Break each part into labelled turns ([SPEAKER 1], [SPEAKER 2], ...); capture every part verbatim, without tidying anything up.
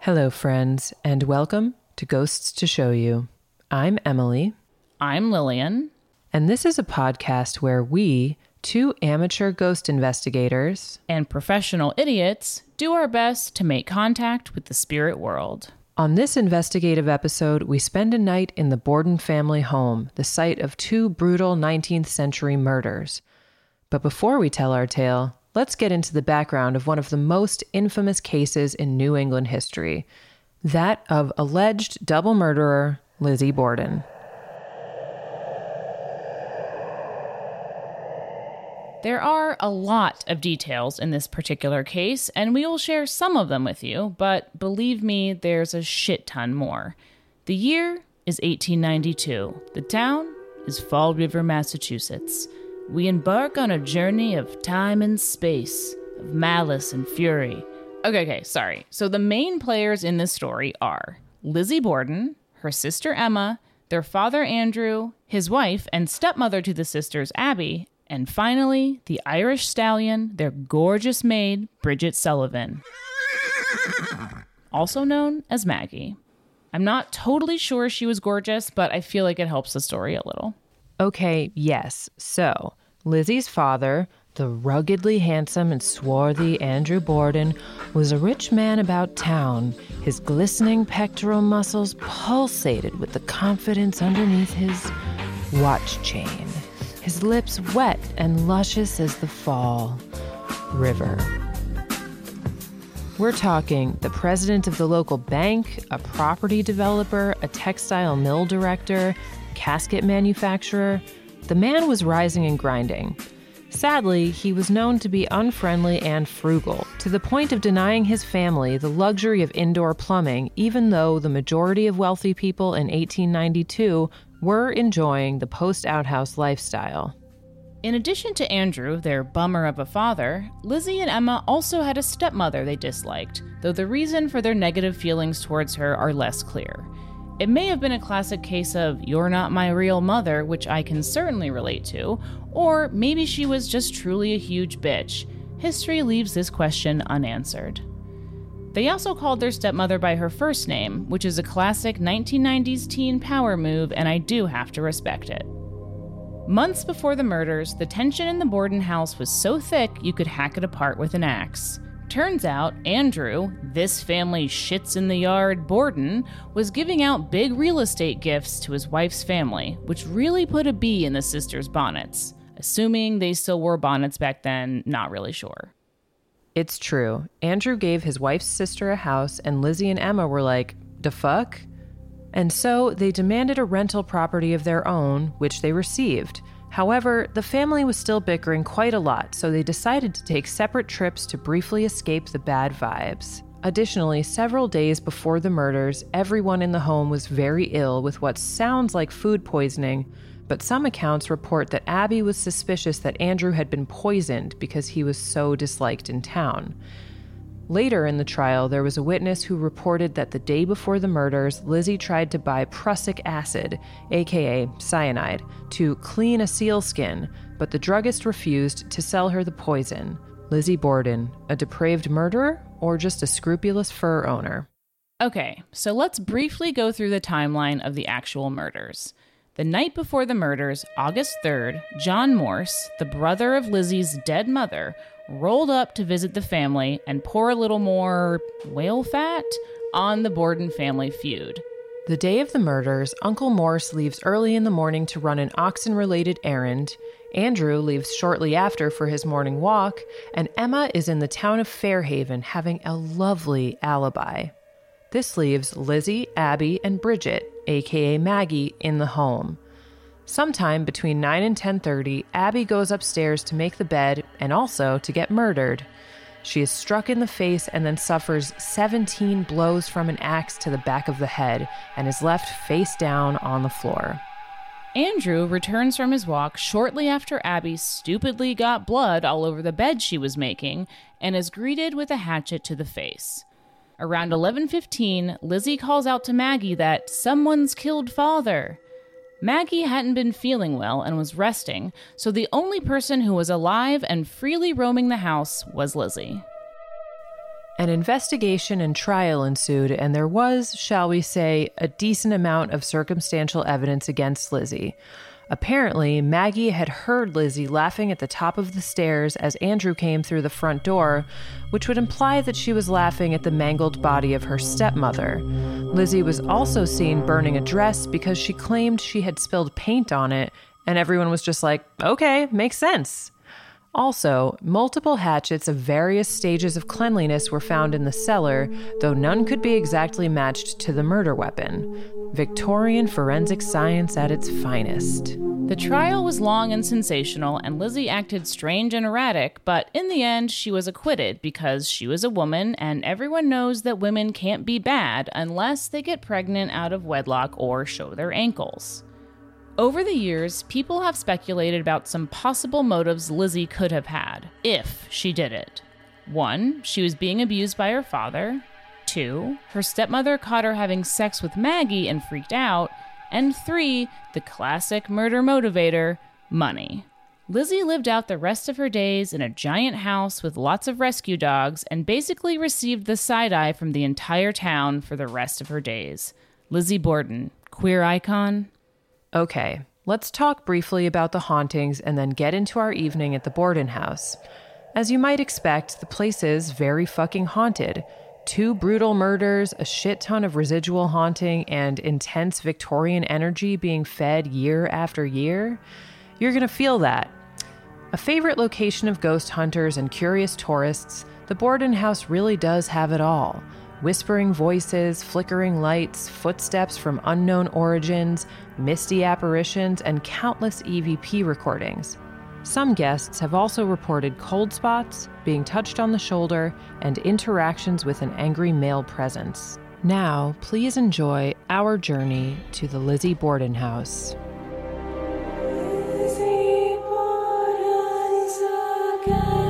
[SPEAKER 1] Hello, friends, and welcome to Ghosts to Show You. I'm Emily.
[SPEAKER 2] I'm Lillian.
[SPEAKER 1] And this is a podcast where we, two amateur ghost investigators
[SPEAKER 2] and professional idiots, do our best to make contact with the spirit world.
[SPEAKER 1] On this investigative episode, we spend a night in the Borden family home, the site of two brutal nineteenth century murders. But before we tell our tale, let's get into the background of one of the most infamous cases in New England history, that of alleged double murderer Lizzie Borden.
[SPEAKER 2] There are a lot of details in this particular case, and we will share some of them with you, but believe me, there's a shit ton more. The year is eighteen ninety-two. The town is Fall River, Massachusetts. We embark on a journey of time and space, of malice and fury. Okay, okay, sorry. So the main players in this story are Lizzie Borden, her sister Emma, their father Andrew, his wife and stepmother to the sisters Abby, and finally, the Irish stallion, their gorgeous maid, Bridget Sullivan, also known as Maggie. I'm not totally sure she was gorgeous, but I feel like it helps the story a little.
[SPEAKER 1] Okay, yes. So, Lizzie's father, the ruggedly handsome and swarthy Andrew Borden, was a rich man about town. His glistening pectoral muscles pulsated with the confidence underneath his watch chain. His lips wet and luscious as the fall river. We're talking the president of the local bank, a property developer, a textile mill director, casket manufacturer. The man was rising and grinding. Sadly, he was known to be unfriendly and frugal, to the point of denying his family the luxury of indoor plumbing, even though the majority of wealthy people in eighteen ninety-two were enjoying the post-outhouse lifestyle.
[SPEAKER 2] In addition to Andrew, their bummer of a father, Lizzie and Emma also had a stepmother they disliked, though the reason for their negative feelings towards her are less clear. It may have been a classic case of, "You're not my real mother," which I can certainly relate to, or maybe she was just truly a huge bitch. History leaves this question unanswered. They also called their stepmother by her first name, which is a classic nineteen nineties teen power move, and I do have to respect it. Months before the murders, the tension in the Borden house was so thick you could hack it apart with an axe. Turns out, Andrew, this family shits in the yard Borden, was giving out big real estate gifts to his wife's family, which really put a bee in the sisters' bonnets. Assuming they still wore bonnets back then, not really sure.
[SPEAKER 1] It's true. Andrew gave his wife's sister a house, and Lizzie and Emma were like, "Da fuck?" And so they demanded a rental property of their own, which they received. However, the family was still bickering quite a lot, so they decided to take separate trips to briefly escape the bad vibes. Additionally, several days before the murders, everyone in the home was very ill with what sounds like food poisoning, but some accounts report that Abby was suspicious that Andrew had been poisoned because he was so disliked in town. Later in the trial, there was a witness who reported that the day before the murders, Lizzie tried to buy prussic acid, aka cyanide, to clean a sealskin, but the druggist refused to sell her the poison. Lizzie Borden, a depraved murderer or just a scrupulous fur owner?
[SPEAKER 2] Okay, so let's briefly go through the timeline of the actual murders. The night before the murders, August third, John Morse, the brother of Lizzie's dead mother, rolled up to visit the family and pour a little more whale fat on the Borden family feud.
[SPEAKER 1] The day of the murders, Uncle Morse leaves early in the morning to run an oxen-related errand, Andrew leaves shortly after for his morning walk, and Emma is in the town of Fairhaven having a lovely alibi. This leaves Lizzie, Abby, and Bridget, aka Maggie, in the home. Sometime between nine and ten thirty, Abby goes upstairs to make the bed and also to get murdered. She is struck in the face and then suffers seventeen blows from an axe to the back of the head and is left face down on the floor.
[SPEAKER 2] Andrew returns from his walk shortly after Abby stupidly got blood all over the bed she was making and is greeted with a hatchet to the face. Around eleven fifteen, Lizzie calls out to Maggie that someone's killed father. Maggie hadn't been feeling well and was resting, so the only person who was alive and freely roaming the house was Lizzie.
[SPEAKER 1] An investigation and trial ensued, and there was, shall we say, a decent amount of circumstantial evidence against Lizzie. Apparently, Maggie had heard Lizzie laughing at the top of the stairs as Andrew came through the front door, which would imply that she was laughing at the mangled body of her stepmother. Lizzie was also seen burning a dress because she claimed she had spilled paint on it, and everyone was just like, okay, makes sense. Also, multiple hatchets of various stages of cleanliness were found in the cellar, though none could be exactly matched to the murder weapon. Victorian forensic science at its finest.
[SPEAKER 2] The trial was long and sensational, and Lizzie acted strange and erratic, but in the end, she was acquitted because she was a woman, and everyone knows that women can't be bad unless they get pregnant out of wedlock or show their ankles. Over the years, people have speculated about some possible motives Lizzie could have had, if she did it. One, she was being abused by her father. Two, her stepmother caught her having sex with Maggie and freaked out. And three, the classic murder motivator, money. Lizzie lived out the rest of her days in a giant house with lots of rescue dogs and basically received the side-eye from the entire town for the rest of her days. Lizzie Borden, queer icon?
[SPEAKER 1] Okay, let's talk briefly about the hauntings and then get into our evening at the Borden house. As you might expect, the place is very fucking haunted. Two brutal murders, a shit ton of residual haunting, and intense Victorian energy being fed year after year. You're gonna feel that. A favorite location of ghost hunters and curious tourists, the Borden house really does have it all. Whispering voices, flickering lights, footsteps from unknown origins, misty apparitions, and countless E V P recordings. Some guests have also reported cold spots, being touched on the shoulder, and interactions with an angry male presence. Now, please enjoy our journey to the Lizzie Borden house. Lizzie Borden's again.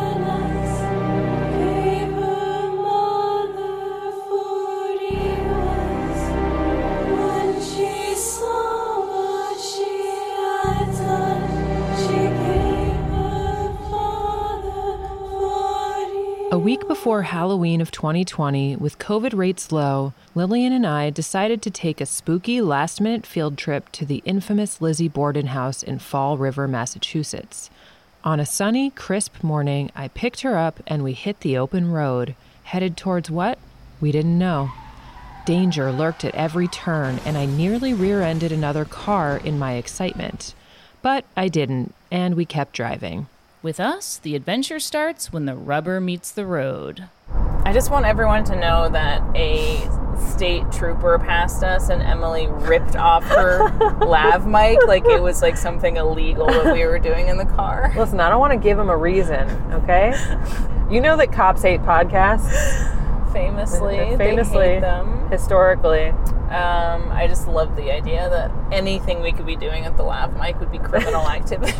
[SPEAKER 1] A week before Halloween of twenty twenty, with COVID rates low, Lillian and I decided to take a spooky last-minute field trip to the infamous Lizzie Borden house in Fall River, Massachusetts. On a sunny, crisp morning, I picked her up and we hit the open road. Headed towards what? We didn't know. Danger lurked at every turn, and I nearly rear-ended another car in my excitement. But I didn't, and we kept driving.
[SPEAKER 2] With us, the adventure starts when the rubber meets the road.
[SPEAKER 3] I just want everyone to know that a state trooper passed us and Emily ripped off her lav mic like it was like something illegal that we were doing in the car.
[SPEAKER 1] Listen, I don't want to give them a reason, okay? You know that cops hate podcasts.
[SPEAKER 3] Famously,
[SPEAKER 1] Famously,
[SPEAKER 3] they hate them.
[SPEAKER 1] Historically.
[SPEAKER 3] Um, I just love the idea that anything we could be doing at the lav mic would be criminal activity.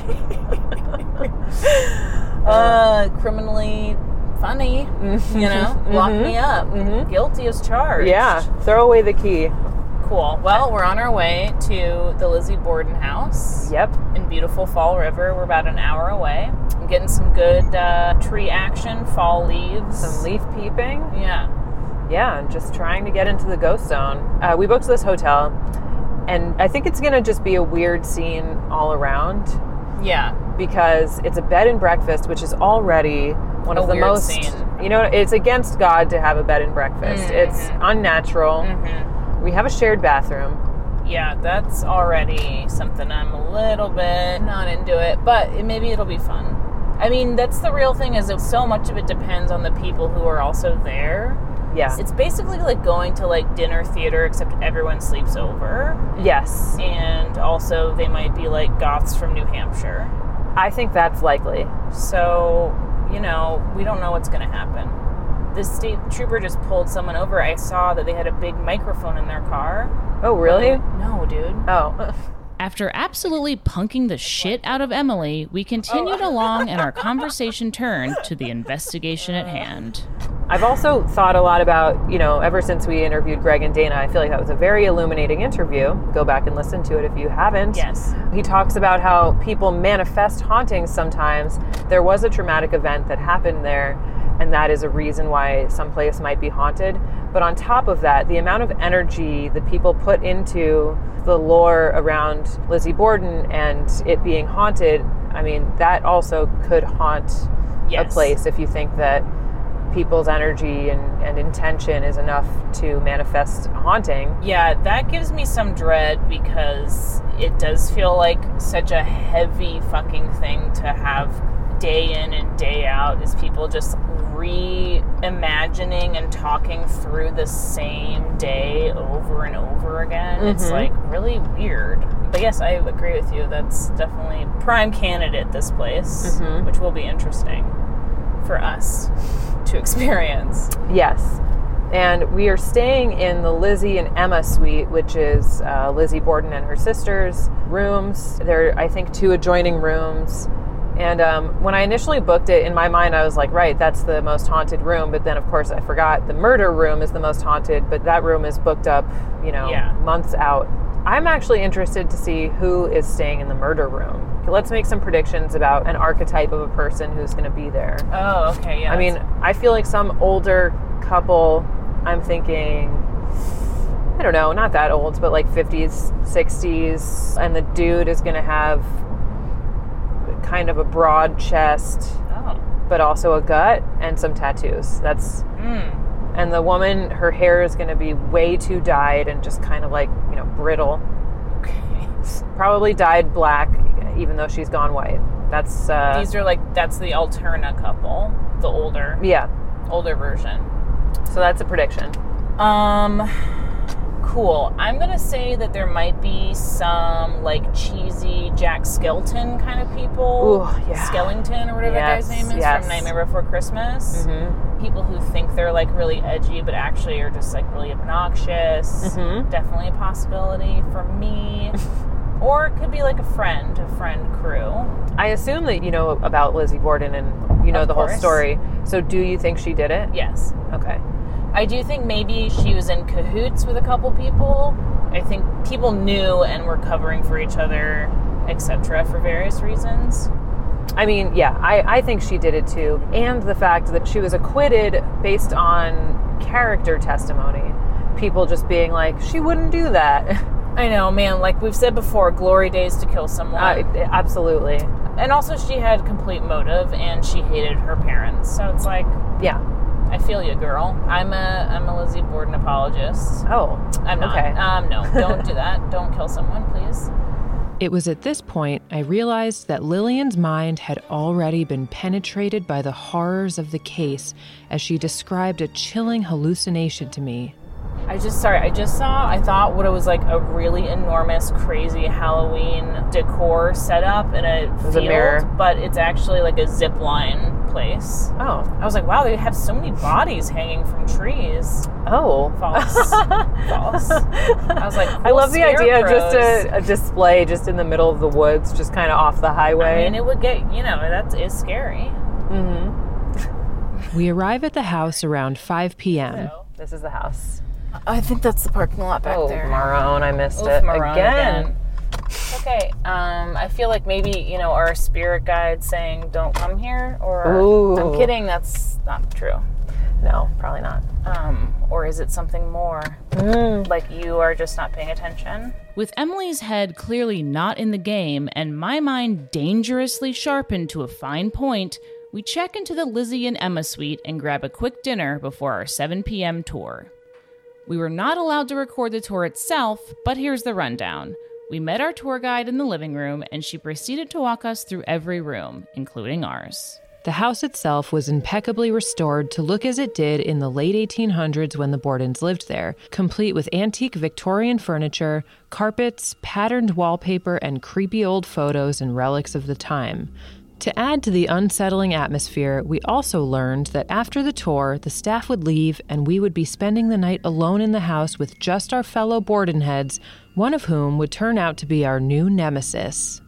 [SPEAKER 3] uh, criminally funny, you know? Lock
[SPEAKER 1] mm-hmm.
[SPEAKER 3] me up.
[SPEAKER 1] Mm-hmm.
[SPEAKER 3] Guilty as charged.
[SPEAKER 1] Yeah, throw away the key.
[SPEAKER 3] Cool. Well, we're on our way to the Lizzie Borden house.
[SPEAKER 1] Yep.
[SPEAKER 3] In beautiful Fall River. We're about an hour away. I'm getting some good uh, tree action, fall leaves.
[SPEAKER 1] Some leaf peeping.
[SPEAKER 3] Yeah.
[SPEAKER 1] Yeah, and just trying to get into the ghost zone. Uh, we booked this hotel, and I think it's going to just be a weird scene all around.
[SPEAKER 3] Yeah.
[SPEAKER 1] Because it's a bed and breakfast, which is already one
[SPEAKER 3] a
[SPEAKER 1] of the
[SPEAKER 3] weird
[SPEAKER 1] most...
[SPEAKER 3] scene.
[SPEAKER 1] You know, it's against God to have a bed and breakfast.
[SPEAKER 3] Mm-hmm.
[SPEAKER 1] It's unnatural.
[SPEAKER 3] Mm-hmm.
[SPEAKER 1] We have a shared bathroom.
[SPEAKER 3] Yeah, that's already something I'm a little bit not into it, but it, maybe it'll be fun. I mean, that's the real thing, is that so much of it depends on the people who are also there.
[SPEAKER 1] Yeah.
[SPEAKER 3] It's basically like going to like dinner theater, except everyone sleeps over.
[SPEAKER 1] Yes.
[SPEAKER 3] And also they might be like goths from New Hampshire.
[SPEAKER 1] I think that's likely.
[SPEAKER 3] So, you know, we don't know what's going to happen. This state trooper just pulled someone over. I saw that they had a big microphone in their car.
[SPEAKER 1] Oh, really?
[SPEAKER 3] No, dude.
[SPEAKER 1] Oh.
[SPEAKER 2] After absolutely punking the shit out of Emily, we continued
[SPEAKER 3] oh.
[SPEAKER 2] along and our conversation turned to the investigation at hand.
[SPEAKER 1] I've also thought a lot about, you know, ever since we interviewed Greg and Dana, I feel like that was a very illuminating interview. Go back and listen to it if you haven't.
[SPEAKER 3] Yes.
[SPEAKER 1] He talks about how people manifest hauntings sometimes. There was a traumatic event that happened there, and that is a reason why some place might be haunted. But on top of that, the amount of energy that people put into the lore around Lizzie Borden and it being haunted, I mean, that also could haunt yes. a place if you think that people's energy and, and intention is enough to manifest a haunting.
[SPEAKER 3] Yeah, that gives me some dread because it does feel like such a heavy fucking thing to have day in and day out, is people just reimagining and talking through the same day over and over again. Mm-hmm. It's like really weird. But yes, I agree with you. That's definitely prime candidate, this place, mm-hmm. which will be interesting for us to experience.
[SPEAKER 1] Yes. And we are staying in the Lizzie and Emma suite, which is uh, Lizzie Borden and her sister's rooms. There are, I think, two adjoining rooms. And um, when I initially booked it, in my mind, I was like, right, that's the most haunted room. But then, of course, I forgot the murder room is the most haunted, but that room is booked up, you know, yeah. months out. I'm actually interested to see who is staying in the murder room. Let's make some predictions about an archetype of a person who's going to be there.
[SPEAKER 3] Oh, okay, yeah.
[SPEAKER 1] I mean, I feel like some older couple, I'm thinking, I don't know, not that old, but like fifties, sixties, and the dude is going to have kind of a broad chest, oh. but also a gut and some tattoos. That's... Mm. And the woman, her hair is going to be way too dyed and just kind of like, you know, brittle.
[SPEAKER 3] Okay.
[SPEAKER 1] Probably dyed black, even though she's gone white. That's... Uh,
[SPEAKER 3] These are like, that's the Alterna couple, the older.
[SPEAKER 1] Yeah.
[SPEAKER 3] Older version.
[SPEAKER 1] So that's a prediction.
[SPEAKER 3] Um, cool. I'm going to say that there might be some like cheesy Jack Skellington kind of people.
[SPEAKER 1] Ooh, yeah.
[SPEAKER 3] Skellington or whatever
[SPEAKER 1] yes,
[SPEAKER 3] that guy's name is
[SPEAKER 1] yes.
[SPEAKER 3] from Nightmare Before Christmas.
[SPEAKER 1] Mm-hmm.
[SPEAKER 3] People who think they're like really edgy but actually are just like really obnoxious. Mm-hmm. Definitely a possibility for me. Or it could be like a friend, a friend crew.
[SPEAKER 1] I assume that you know about Lizzie Borden and you know
[SPEAKER 3] of
[SPEAKER 1] the
[SPEAKER 3] course.
[SPEAKER 1] whole story. So do you think she did it?
[SPEAKER 3] Yes.
[SPEAKER 1] Okay.
[SPEAKER 3] I do think maybe she was in cahoots with a couple people. I think people knew and were covering for each other, et cetera, for various reasons.
[SPEAKER 1] I mean, yeah, I, I think she did it too. And the fact that she was acquitted based on character testimony. People just being like, she wouldn't do that.
[SPEAKER 3] I know, man. Like we've said before, glory days to kill someone.
[SPEAKER 1] Uh, absolutely.
[SPEAKER 3] And also she had complete motive and she hated her parents. So it's like...
[SPEAKER 1] Yeah.
[SPEAKER 3] I feel you, girl. I'm a I'm a Lizzie Borden apologist.
[SPEAKER 1] Oh,
[SPEAKER 3] I'm not.
[SPEAKER 1] Okay.
[SPEAKER 3] Um, no, don't do that. Don't kill someone, please.
[SPEAKER 1] It was at this point I realized that Lillian's mind had already been penetrated by the horrors of the case as she described a chilling hallucination to me.
[SPEAKER 3] I just, sorry, I just saw, I thought what it was like a really enormous, crazy Halloween decor setup in a
[SPEAKER 1] There's
[SPEAKER 3] field,
[SPEAKER 1] a mirror.
[SPEAKER 3] But it's actually like a zip line place.
[SPEAKER 1] Oh.
[SPEAKER 3] I was like, wow, they have so many bodies hanging from trees.
[SPEAKER 1] Oh.
[SPEAKER 3] False. False. I was like, cool.
[SPEAKER 1] I love the idea of just
[SPEAKER 3] a,
[SPEAKER 1] a, a display just in the middle of the woods, just kind of off the highway.
[SPEAKER 3] I mean, it would get, you know, that is scary.
[SPEAKER 1] Mm-hmm. We arrive at the house around five p.m.
[SPEAKER 3] Hello.
[SPEAKER 1] This is the house.
[SPEAKER 3] I think that's the parking lot back
[SPEAKER 1] oh,
[SPEAKER 3] there.
[SPEAKER 1] Marone, I missed
[SPEAKER 3] Oof,
[SPEAKER 1] it
[SPEAKER 3] Marone
[SPEAKER 1] again.
[SPEAKER 3] again. Okay, um, I feel like maybe, you know, our spirit guide saying don't come here, or
[SPEAKER 1] Ooh.
[SPEAKER 3] I'm kidding, that's not true.
[SPEAKER 1] No, probably not.
[SPEAKER 3] Um, or is it something more?
[SPEAKER 1] Mm.
[SPEAKER 3] Like you are just not paying attention?
[SPEAKER 2] With Emily's head clearly not in the game and my mind dangerously sharpened to a fine point, we check into the Lizzie and Emma suite and grab a quick dinner before our seven p.m. tour. We were not allowed to record the tour itself, but here's the rundown. We met our tour guide in the living room, and she proceeded to walk us through every room, including ours. The house itself was impeccably restored to look as it did in the late eighteen hundreds when the Bordens lived there, complete with antique Victorian furniture, carpets, patterned wallpaper, and creepy old photos and relics of the time. To add to the unsettling atmosphere, we also learned that after the tour, the staff would leave and we would be spending the night alone in the house with just our fellow Bordenheads, one of whom would turn out to be our new nemesis.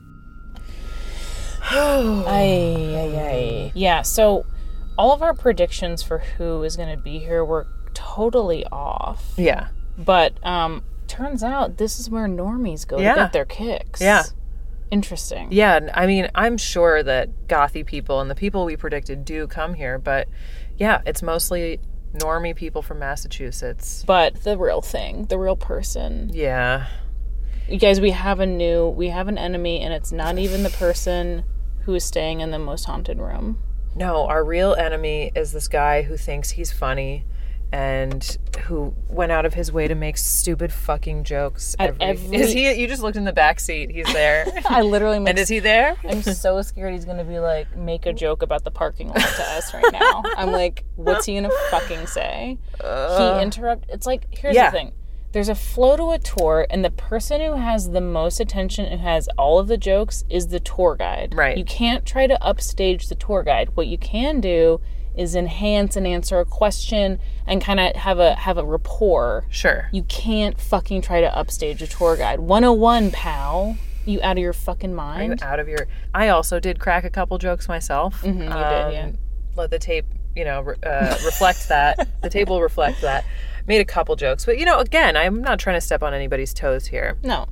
[SPEAKER 3] Ay, ay, ay. Yeah, so all of our predictions for who is going to be here were totally off.
[SPEAKER 1] Yeah.
[SPEAKER 3] But um, turns out this is where normies go
[SPEAKER 1] yeah.
[SPEAKER 3] to get their kicks.
[SPEAKER 1] Yeah.
[SPEAKER 2] Interesting.
[SPEAKER 1] Yeah, I mean, I'm sure that gothy people and the people we predicted do come here, but yeah, it's mostly normie people from Massachusetts.
[SPEAKER 2] But the real thing, the real person.
[SPEAKER 1] Yeah.
[SPEAKER 2] You guys, we have a new, we have an enemy, and it's not even the person who is staying in the most haunted room.
[SPEAKER 1] No, our real enemy is this guy who thinks he's funny and who went out of his way to make stupid fucking jokes.
[SPEAKER 2] At
[SPEAKER 1] every,
[SPEAKER 2] every...
[SPEAKER 1] Is he? You just looked in the back seat. He's there.
[SPEAKER 2] I literally. Make...
[SPEAKER 1] And is he there?
[SPEAKER 2] I'm so scared he's gonna be like, make a joke about the parking lot to us right now. I'm like, what's he gonna fucking say? Uh, he interrupt. It's like, here's
[SPEAKER 1] yeah.
[SPEAKER 2] the thing. There's a flow to a tour, and the person who has the most attention and has all of the jokes is the tour guide.
[SPEAKER 1] Right.
[SPEAKER 2] You can't try to upstage the tour guide. What you can do is enhance and answer a question and kind of have a have a rapport.
[SPEAKER 1] Sure.
[SPEAKER 2] You can't fucking try to upstage a tour guide. one oh one, pal. You out of your fucking mind?
[SPEAKER 1] Are you out of your... I also did crack a couple jokes myself.
[SPEAKER 2] Mm-hmm, you
[SPEAKER 1] um,
[SPEAKER 2] did, yeah.
[SPEAKER 1] Let the tape, you know, re- uh, reflect that. The tape will reflect that. Made a couple jokes. But, you know, again, I'm not trying to step on anybody's toes here.
[SPEAKER 2] No.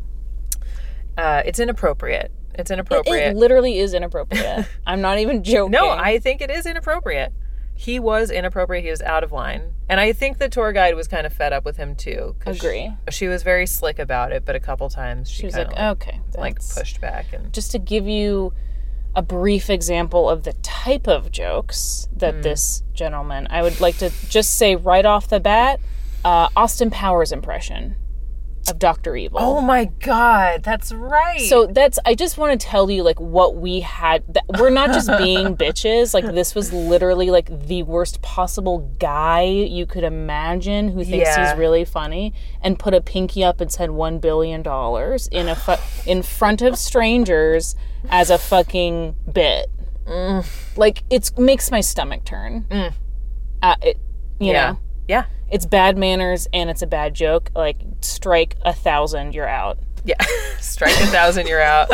[SPEAKER 1] Uh, it's inappropriate. It's inappropriate.
[SPEAKER 2] It, it literally is inappropriate. I'm not even joking.
[SPEAKER 1] No, I think it is inappropriate. He was inappropriate. He was out of line. And I think the tour guide was kind of fed up with him, too.
[SPEAKER 2] Agree.
[SPEAKER 1] She, she was very slick about it, but a couple times she,
[SPEAKER 2] she was
[SPEAKER 1] like,
[SPEAKER 2] like, okay. That's...
[SPEAKER 1] like, pushed back. And
[SPEAKER 2] just to give you a brief example of the type of jokes that mm. this gentleman, I would like to just say right off the bat, uh, Austin Powers impression of Doctor Evil.
[SPEAKER 1] Oh my God, that's right.
[SPEAKER 2] So that's, I just want to tell you, like, what we had. That, we're not just being bitches. Like, this was literally, like, the worst possible guy you could imagine who thinks
[SPEAKER 1] yeah.
[SPEAKER 2] he's really funny and put a pinky up and said one billion dollars in a fu- in front of strangers as a fucking bit.
[SPEAKER 1] Mm.
[SPEAKER 2] Like, it makes my stomach turn.
[SPEAKER 1] Mm.
[SPEAKER 2] Uh, it, you
[SPEAKER 1] yeah.
[SPEAKER 2] know?
[SPEAKER 1] Yeah.
[SPEAKER 2] It's bad manners and it's a bad joke. Like, strike a thousand, you're out.
[SPEAKER 1] Yeah. Strike a thousand, you're out.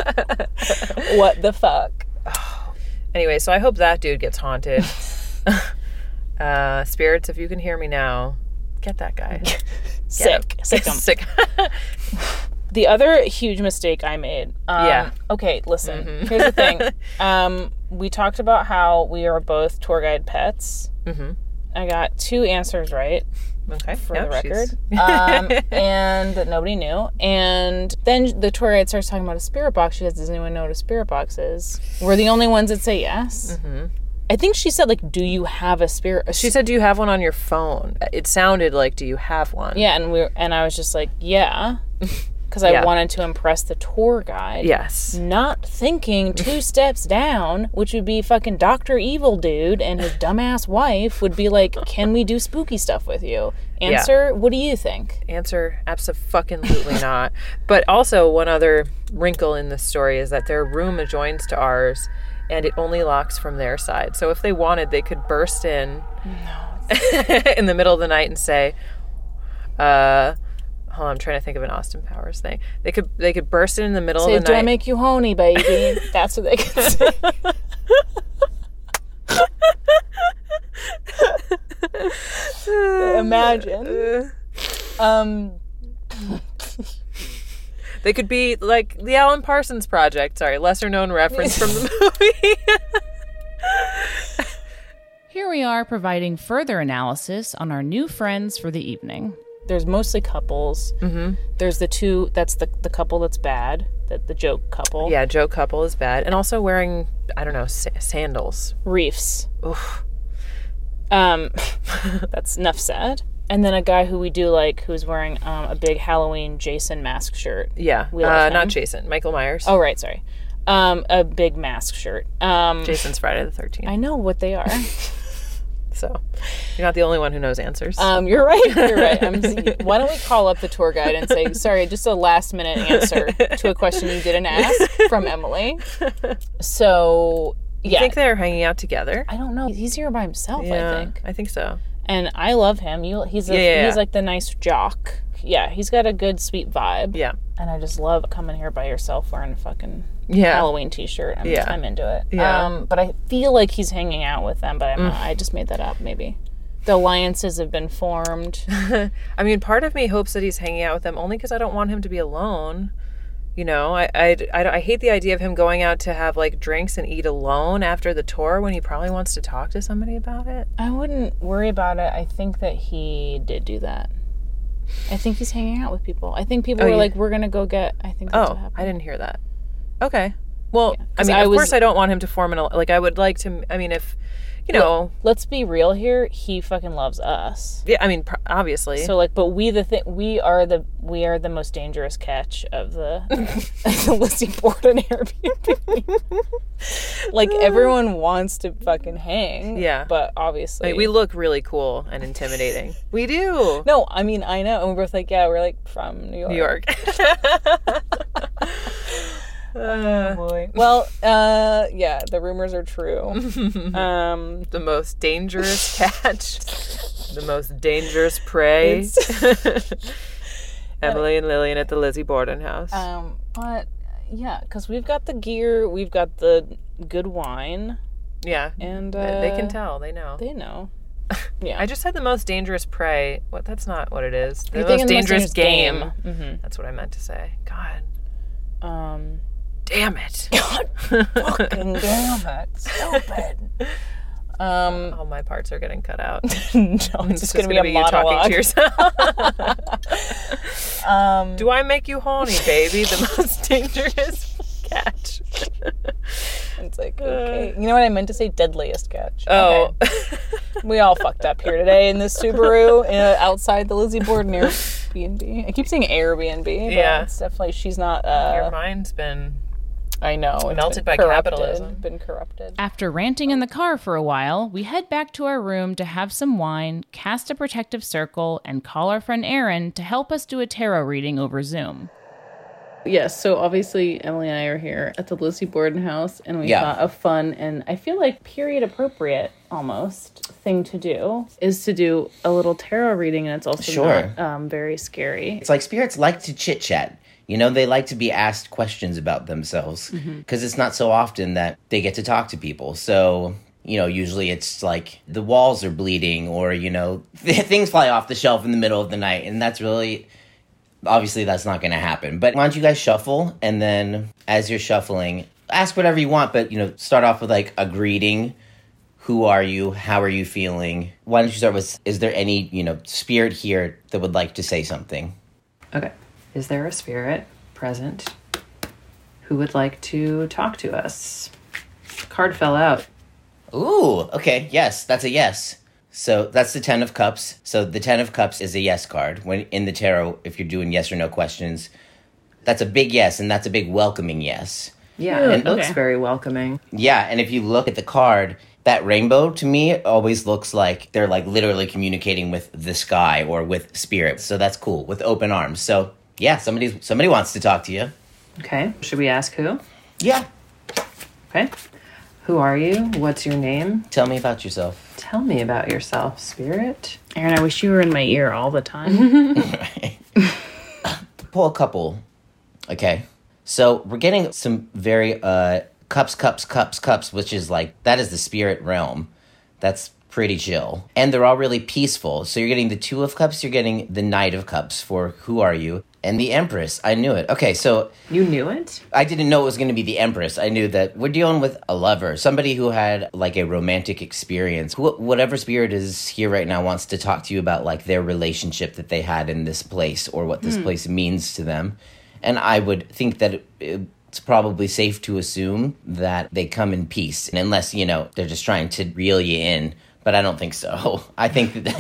[SPEAKER 2] What the fuck?
[SPEAKER 1] Oh. Anyway, so I hope that dude gets haunted. uh, spirits, if you can hear me now, get that guy.
[SPEAKER 2] Sick. Sick him.
[SPEAKER 1] Sick.
[SPEAKER 2] The other huge mistake I made. Um,
[SPEAKER 1] yeah.
[SPEAKER 2] Okay, listen. Mm-hmm. Here's the thing. Um, we talked about how we are both tour guide pets.
[SPEAKER 1] Mm-hmm.
[SPEAKER 2] I got two answers right.
[SPEAKER 1] Okay.
[SPEAKER 2] For
[SPEAKER 1] yep,
[SPEAKER 2] the record. um, and that nobody knew. And then the tour guide starts talking about a spirit box. She says, does anyone know what a spirit box is? We're the only ones that say yes. Mm-hmm. I think she said, like, do you have a spirit? A
[SPEAKER 1] she said, do you have one on your phone? It sounded like, do you have one?
[SPEAKER 2] Yeah, and we and I was just like, yeah. Because I yeah. wanted to impress the tour guide.
[SPEAKER 1] Yes.
[SPEAKER 2] Not thinking two steps down, which would be fucking Doctor Evil dude and his dumbass wife would be like, can we do spooky stuff with you? Answer, yeah. What do you think?
[SPEAKER 1] Answer, abso-fucking-lutely not. But also, one other wrinkle in this story is that their room adjoins to ours, and it only locks from their side. So if they wanted, they could burst in no. in the middle of the night and say, uh... Hold on, I'm trying to think of an Austin Powers thing. They could they could burst in in the middle
[SPEAKER 2] say,
[SPEAKER 1] of the
[SPEAKER 2] do
[SPEAKER 1] night.
[SPEAKER 2] I make you horny, baby? That's what they could say. Imagine. Um,
[SPEAKER 1] they could be like the Alan Parsons Project. Sorry, lesser known reference from the movie.
[SPEAKER 2] Here we are providing further analysis on our new friends for the evening. There's mostly couples. Mm-hmm. There's the two, that's the the couple that's bad, that the joke couple.
[SPEAKER 1] Yeah, joke couple is bad. And also wearing, I don't know, sa- sandals.
[SPEAKER 2] Reefs.
[SPEAKER 1] Oof.
[SPEAKER 2] Um, that's enough said. And then a guy who we do like, who's wearing um, a big Halloween Jason mask shirt.
[SPEAKER 1] Yeah,
[SPEAKER 2] we
[SPEAKER 1] uh, not Jason, Michael Myers.
[SPEAKER 2] Oh, right, sorry. Um, a big mask shirt. Um,
[SPEAKER 1] Jason's Friday the thirteenth.
[SPEAKER 2] I know what they are.
[SPEAKER 1] So, you're not the only one who knows answers.
[SPEAKER 2] Um, you're right. You're right. I'm, why don't we call up the tour guide and say, sorry, just a last minute answer to a question you didn't ask from Emily. So, yeah.
[SPEAKER 1] You think they're hanging out together?
[SPEAKER 2] I don't know. He's here by himself,
[SPEAKER 1] yeah,
[SPEAKER 2] I think.
[SPEAKER 1] I think so.
[SPEAKER 2] And I love him. You, he's a,
[SPEAKER 1] yeah, yeah,
[SPEAKER 2] he's
[SPEAKER 1] yeah.
[SPEAKER 2] like the nice jock. Yeah, he's got a good, sweet vibe.
[SPEAKER 1] Yeah.
[SPEAKER 2] And I just love coming here by yourself wearing a fucking
[SPEAKER 1] yeah.
[SPEAKER 2] Halloween t-shirt. I'm,
[SPEAKER 1] yeah.
[SPEAKER 2] I'm into it.
[SPEAKER 1] Yeah.
[SPEAKER 2] Um, but I feel like he's hanging out with them, but I'm
[SPEAKER 1] mm.
[SPEAKER 2] not, I just made that up, maybe. The alliances have been formed.
[SPEAKER 1] I mean, part of me hopes that he's hanging out with them only because I don't want him to be alone. You know, I, I, I, I hate the idea of him going out to have like drinks and eat alone after the tour when he probably wants to talk to somebody about it.
[SPEAKER 3] I wouldn't worry about it. I think that he did do that. I think he's hanging out with people. I think people
[SPEAKER 1] Oh,
[SPEAKER 3] were
[SPEAKER 1] you-
[SPEAKER 3] like, we're going to go get, I think that's what
[SPEAKER 1] Oh,
[SPEAKER 3] happened.
[SPEAKER 1] I didn't hear that. Okay. Well,
[SPEAKER 3] Yeah,
[SPEAKER 1] I
[SPEAKER 3] 'cause
[SPEAKER 1] mean,
[SPEAKER 3] I
[SPEAKER 1] of
[SPEAKER 3] was-
[SPEAKER 1] course I don't want him to form an, like, I would like to, I mean, if, you know,
[SPEAKER 3] Let's be real here. He fucking loves us.
[SPEAKER 1] yeah, I mean, pr- obviously.
[SPEAKER 3] So like, but we the thing we are the we are the most dangerous catch of the the Lizzie Borden Airbnb. Like everyone wants to fucking hang.
[SPEAKER 1] Yeah.
[SPEAKER 3] But obviously
[SPEAKER 1] Like, we look really cool and intimidating. We do.
[SPEAKER 3] No, I mean I know, and we're both like, yeah, we're like from New York.
[SPEAKER 1] New York.
[SPEAKER 3] Oh boy. Well, uh, yeah, the rumors are true. Um,
[SPEAKER 1] The most dangerous catch. The most dangerous prey. Emily and Lillian at the Lizzie Borden house.
[SPEAKER 3] um, but yeah, because we've got the gear, we've got the good wine,
[SPEAKER 1] yeah.
[SPEAKER 3] and
[SPEAKER 1] They-
[SPEAKER 3] uh,
[SPEAKER 1] they can tell. They know.
[SPEAKER 3] They know. Yeah.
[SPEAKER 1] I just said the most dangerous prey. What? That's not what it is. The
[SPEAKER 3] You're
[SPEAKER 1] most
[SPEAKER 3] thinking the most
[SPEAKER 1] dangerous,
[SPEAKER 3] dangerous
[SPEAKER 1] game.
[SPEAKER 3] game. Mhm.
[SPEAKER 1] That's what I meant to say. God
[SPEAKER 3] Um,
[SPEAKER 1] damn it.
[SPEAKER 3] God fucking damn it. Stupid. Um,
[SPEAKER 1] All my parts are getting cut out.
[SPEAKER 3] no, it's just gonna be a
[SPEAKER 1] you
[SPEAKER 3] monologue.
[SPEAKER 1] talking to yourself.
[SPEAKER 3] Um,
[SPEAKER 1] Do I make you horny, baby? The most dangerous catch.
[SPEAKER 3] it's like, okay. You know what I meant to say? Deadliest catch.
[SPEAKER 1] Oh.
[SPEAKER 3] Okay. We all fucked up here today in this Subaru uh, outside the Lizzie Borden Airbnb. I keep saying Airbnb, but
[SPEAKER 1] Yeah.
[SPEAKER 3] it's definitely, she's not, uh,
[SPEAKER 1] Your mind's been
[SPEAKER 3] I know. It's
[SPEAKER 1] melted
[SPEAKER 3] been
[SPEAKER 1] by
[SPEAKER 3] corrupted,
[SPEAKER 1] capitalism.
[SPEAKER 3] Been corrupted.
[SPEAKER 2] After ranting in the car for a while, we head back to our room to have some wine, cast a protective circle, and call our friend Erin to help us do a tarot reading over Zoom.
[SPEAKER 4] Yes, so obviously Emily and I are here at the Lizzie Borden house, and we
[SPEAKER 5] Yeah.
[SPEAKER 4] thought a fun and I feel like period appropriate almost thing to do is to do a little tarot reading, and it's also
[SPEAKER 5] Sure.
[SPEAKER 4] not um, very scary.
[SPEAKER 5] It's like spirits like to chit chat. You know, they like to be asked questions about themselves because it's not so often that they get to talk to people. So, you know, usually it's like the walls are bleeding or, you know, things fly off the shelf in the middle of the night. And that's really, obviously, that's not going to happen. But why don't you guys shuffle? And then as you're shuffling, ask whatever you want. But, you know, start off with like a greeting. Who are you? How are you feeling? Why don't you start with, is there any, you know, spirit here that would like to say something?
[SPEAKER 1] Okay. Is there a spirit present who would like to talk to us? Card fell out.
[SPEAKER 5] Ooh, okay, yes, that's a yes. So that's the Ten of Cups. So the Ten of Cups is a yes card. When in the tarot, if you're doing yes or no questions, that's a big yes, and that's a big welcoming yes.
[SPEAKER 1] Yeah, it looks
[SPEAKER 4] okay.
[SPEAKER 1] very welcoming.
[SPEAKER 5] Yeah, and if you look at the card, that rainbow to me always looks like they're like literally communicating with the sky or with spirit. So that's cool, with open arms. So yeah, somebody somebody wants to talk to you.
[SPEAKER 1] Okay. Should we ask who?
[SPEAKER 5] Yeah.
[SPEAKER 1] Okay. Who are you? What's your name?
[SPEAKER 5] Tell me about yourself.
[SPEAKER 1] Tell me about yourself, spirit.
[SPEAKER 4] Erin, I wish you were in my ear all the time.
[SPEAKER 5] Pull a couple. Okay. So we're getting some very uh cups, cups, cups, cups, which is like, that is the spirit realm. That's pretty chill. And they're all really peaceful. So you're getting the Two of Cups, you're getting the Knight of Cups for who are you, and the Empress. I knew it. Okay, so
[SPEAKER 1] You knew it?
[SPEAKER 5] I didn't know it was going to be the Empress. I knew that we're dealing with a lover, somebody who had like a romantic experience. Wh- whatever spirit is here right now wants to talk to you about like their relationship that they had in this place or what this place means to them. And I would think that it, it's probably safe to assume that they come in peace, and unless, you know, they're just trying to reel you in. But I don't think so. I think that...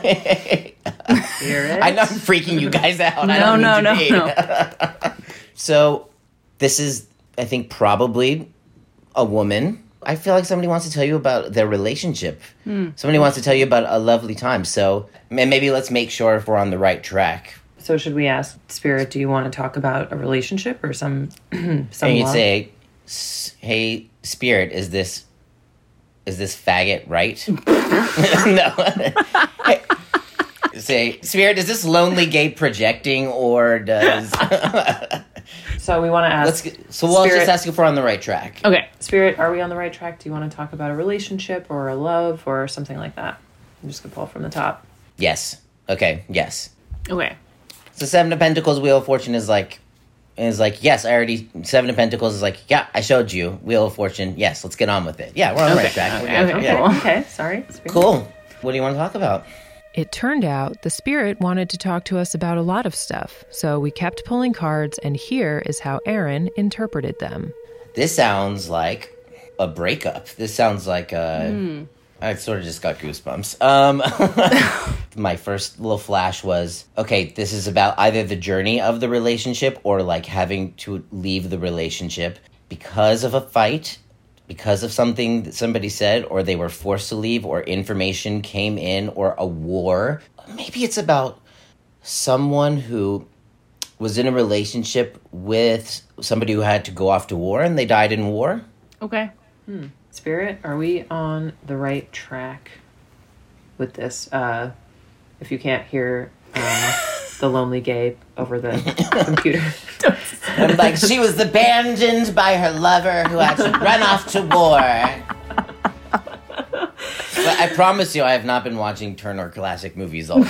[SPEAKER 1] Spirit?
[SPEAKER 5] I know I'm freaking you guys out. I
[SPEAKER 1] No,
[SPEAKER 5] don't
[SPEAKER 1] no,
[SPEAKER 5] mean
[SPEAKER 1] no,
[SPEAKER 5] to be. So this is, I think, probably a woman. I feel like somebody wants to tell you about their relationship. Somebody wants to tell you about a lovely time. So ma- maybe let's make sure if we're on the right track.
[SPEAKER 1] So should we ask Spirit, do you want to talk about a relationship or some some
[SPEAKER 5] And you'd
[SPEAKER 1] love?
[SPEAKER 5] say, "S- hey, Spirit, is this is this faggot right? No. Hey, say, Spirit, is this lonely gay projecting, or does...
[SPEAKER 1] So we want to ask
[SPEAKER 5] Let's get, so we'll
[SPEAKER 1] Spirit,
[SPEAKER 5] just ask if we're on the right track.
[SPEAKER 4] Okay.
[SPEAKER 1] Spirit, are we on the right track? Do you want to talk about a relationship or a love or something like that? I'm just going to pull from the top.
[SPEAKER 5] Yes. Okay, yes.
[SPEAKER 4] Okay.
[SPEAKER 5] So Seven of Pentacles, Wheel of Fortune is like And is like, yes, I already, Seven of Pentacles is like, yeah, I showed you. Wheel of Fortune, yes, let's get on with it. Yeah, we're on the right track. We're good.
[SPEAKER 4] Okay,
[SPEAKER 5] Yeah.
[SPEAKER 4] okay, sorry.
[SPEAKER 5] Cool. What do you want to talk about?
[SPEAKER 1] It turned out the spirit wanted to talk to us about a lot of stuff, so we kept pulling cards, and here is how Aaron interpreted them.
[SPEAKER 5] This sounds like a breakup. This sounds like a... Mm. I sort of just got goosebumps. Um, my first little flash was, okay, this is about either the journey of the relationship or like having to leave the relationship because of a fight, because of something that somebody said, or they were forced to leave, or information came in, or a war. Maybe it's about someone who was in a relationship with somebody who had to go off to war and they died in war.
[SPEAKER 4] Okay.
[SPEAKER 1] Hmm. Spirit, are we on the right track with this? Uh, if you can't hear um, the lonely gay over the computer.
[SPEAKER 5] I'm like, she was abandoned by her lover who had to run off to war. But I promise you, I have not been watching Turner Classic Movies all day.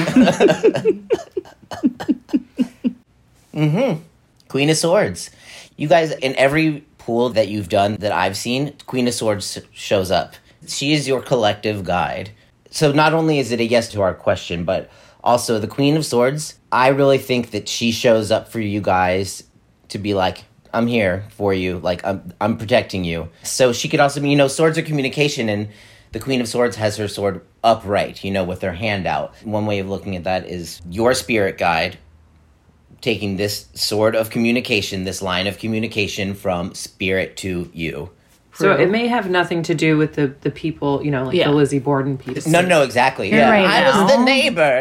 [SPEAKER 5] mm-hmm. Queen of Swords. You guys, in every pool that you've done that I've seen, Queen of Swords shows up. She is your collective guide. So not only is it a yes to our question, but also the Queen of Swords, I really think that she shows up for you guys to be like, I'm here for you, like I'm I'm protecting you. So she could also be, you know, swords are communication, and the Queen of Swords has her sword upright, you know, with her hand out. One way of looking at that is your spirit guide taking this sword of communication, this line of communication from spirit to you.
[SPEAKER 1] So it may have nothing to do with the, the people, you know, like
[SPEAKER 4] Yeah.
[SPEAKER 1] the Lizzie Borden piece.
[SPEAKER 5] No, no, exactly.
[SPEAKER 4] Here
[SPEAKER 5] Yeah,
[SPEAKER 4] right
[SPEAKER 5] I
[SPEAKER 4] now.
[SPEAKER 5] was the neighbor.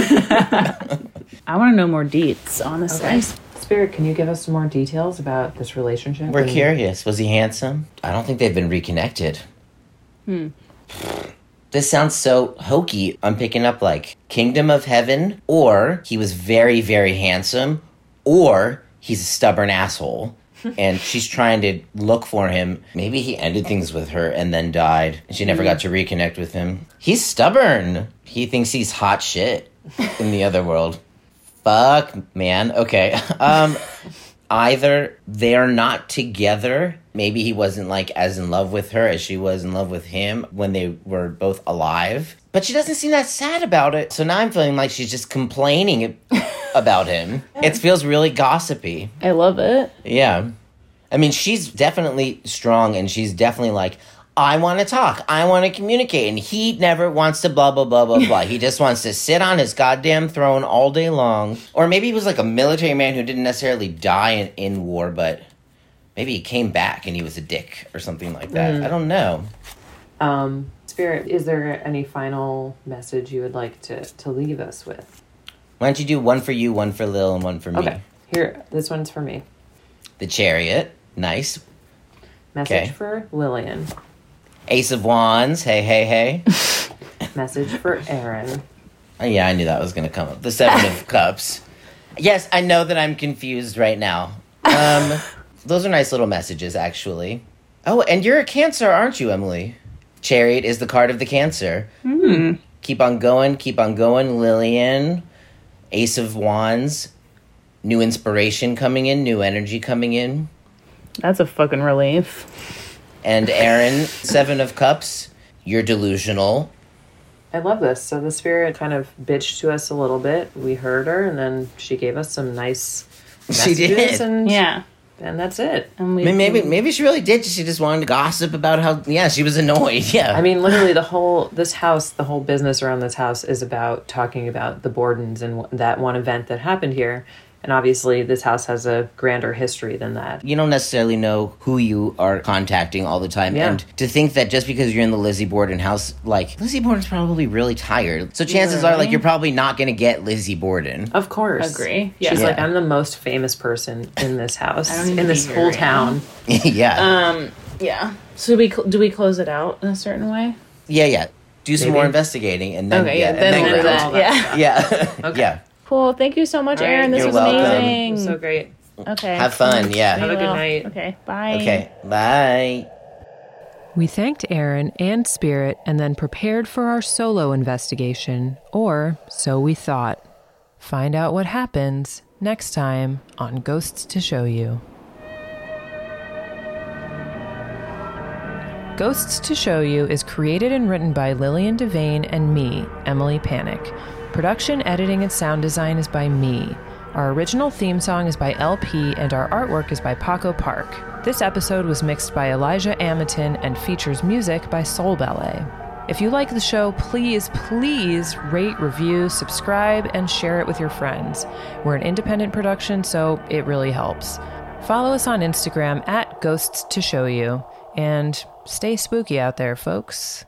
[SPEAKER 5] Yeah.
[SPEAKER 4] I want to know more deets, honestly.
[SPEAKER 1] Okay. Spirit, can you give us some more details about this relationship?
[SPEAKER 5] We're
[SPEAKER 1] And-
[SPEAKER 5] curious. Was he handsome? I don't think they've been reconnected. Hmm. This sounds so hokey. I'm picking up like Kingdom of Heaven, or he was very, very handsome, or he's a stubborn asshole. And she's trying to look for him. Maybe he ended things with her and then died. And she never got to reconnect with him. He's stubborn. He thinks he's hot shit in the other world. Fuck, man. Okay. Um, either they're not together. Maybe he wasn't like as in love with her as she was in love with him when they were both alive. But she doesn't seem that sad about it. So now I'm feeling like she's just complaining about him. It feels really gossipy.
[SPEAKER 4] I love it.
[SPEAKER 5] Yeah. I mean, she's definitely strong, and she's definitely like, I want to talk. I want to communicate. And he never wants to blah, blah, blah, blah, blah. He just wants to sit on his goddamn throne all day long. Or maybe he was like a military man who didn't necessarily die in, in war, but maybe he came back and he was a dick or something like that. Mm. I don't know.
[SPEAKER 1] Um, Spirit, is there any final message you would like to, to leave us with?
[SPEAKER 5] Why don't you do one for you, one for Lil, and one for me?
[SPEAKER 1] Okay. Here, this one's for me.
[SPEAKER 5] The Chariot. Nice.
[SPEAKER 1] Message
[SPEAKER 5] Okay.
[SPEAKER 1] for Lillian.
[SPEAKER 5] Ace of Wands. Hey, hey, hey.
[SPEAKER 1] Message for Aaron.
[SPEAKER 5] Oh, yeah, I knew that was going to come up. The Seven of Cups. Yes, I know that I'm confused right now. Um, those are nice little messages, actually. Oh, and you're a Cancer, aren't you, Emily? Chariot is the card of the Cancer.
[SPEAKER 4] Hmm.
[SPEAKER 5] Keep on going, keep on going, Lillian. Ace of Wands. New inspiration coming in, new energy coming in.
[SPEAKER 4] That's a fucking relief.
[SPEAKER 5] And Aaron, Seven of Cups. You're delusional.
[SPEAKER 1] I love this. So the Spirit kind of bitched to us a little bit. We heard her, and then she gave us some nice
[SPEAKER 5] She
[SPEAKER 1] messages.
[SPEAKER 5] did.
[SPEAKER 1] And,
[SPEAKER 4] Yeah.
[SPEAKER 1] and that's it.
[SPEAKER 4] And we,
[SPEAKER 5] I mean, maybe maybe she really did. She just wanted to gossip about how, yeah, she was annoyed. Yeah.
[SPEAKER 1] I mean, literally, the whole, this house, the whole business around this house is about talking about the Bordens and w- that one event that happened here. And obviously, this house has a grander history than that.
[SPEAKER 5] You don't necessarily know who you are contacting all the time.
[SPEAKER 1] Yeah.
[SPEAKER 5] And to think that just because you're in the Lizzie Borden house, like, Lizzie Borden's probably really tired. So chances are, like, you're probably not going to get Lizzie Borden.
[SPEAKER 1] Of course.
[SPEAKER 4] Agree.
[SPEAKER 1] She's
[SPEAKER 4] Yeah.
[SPEAKER 1] like,
[SPEAKER 5] Yeah.
[SPEAKER 1] I'm the most famous person in this house,
[SPEAKER 4] I don't need
[SPEAKER 1] in
[SPEAKER 4] to
[SPEAKER 1] this
[SPEAKER 4] be
[SPEAKER 1] whole
[SPEAKER 4] here right
[SPEAKER 1] town.
[SPEAKER 5] yeah.
[SPEAKER 4] Um, yeah. So do we, cl- do we close it out in a certain way?
[SPEAKER 5] yeah, yeah. Do some
[SPEAKER 1] Maybe.
[SPEAKER 5] more investigating and then,
[SPEAKER 4] Okay,
[SPEAKER 5] yeah,
[SPEAKER 4] yeah, then
[SPEAKER 5] and
[SPEAKER 4] we'll
[SPEAKER 5] then
[SPEAKER 4] do
[SPEAKER 5] round.
[SPEAKER 4] that. Yeah.
[SPEAKER 5] Yeah. yeah.
[SPEAKER 4] Cool. Thank you so much,
[SPEAKER 1] All right,
[SPEAKER 4] Aaron. This
[SPEAKER 5] you're
[SPEAKER 4] was
[SPEAKER 5] welcome.
[SPEAKER 4] amazing.
[SPEAKER 1] So great.
[SPEAKER 4] Okay.
[SPEAKER 5] Have fun, yeah.
[SPEAKER 1] Have a good
[SPEAKER 4] Well,
[SPEAKER 1] night.
[SPEAKER 4] Okay. Bye.
[SPEAKER 5] Okay. Bye.
[SPEAKER 1] We thanked Aaron and Spirit and then prepared for our solo investigation, or so we thought. Find out what happens next time on Ghosts to Show You. Ghosts to Show You is created and written by Lillian Devane and me, Emily Panic. Production, editing, and sound design is by me. Our original theme song is by L P, and our artwork is by Paco Park. This episode was mixed by Elijah Amaton and features music by Soul Ballet. If you like the show, please, please rate, review, subscribe, and share it with your friends. We're an independent production, so it really helps. Follow us on Instagram at Ghosts to Show You, and stay spooky out there, folks.